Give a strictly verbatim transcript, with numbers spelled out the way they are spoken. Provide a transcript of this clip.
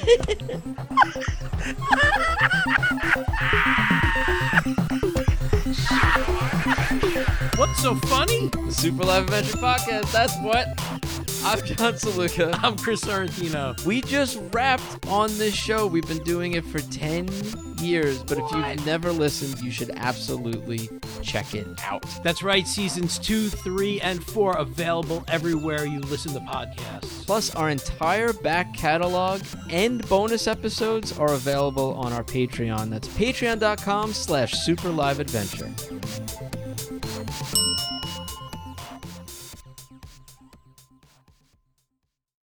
What's so funny? The Super Live Adventure Podcast, that's what. I'm John Saluka. I'm Chris Sorrentino. We just wrapped on this show. We've been doing it for ten years, but if you've never listened, you should absolutely check it out. That's right, seasons two, three, and four available everywhere you listen to podcasts. Plus, our entire back catalog and bonus episodes are available on our Patreon. That's patreon.com slash superliveadventure.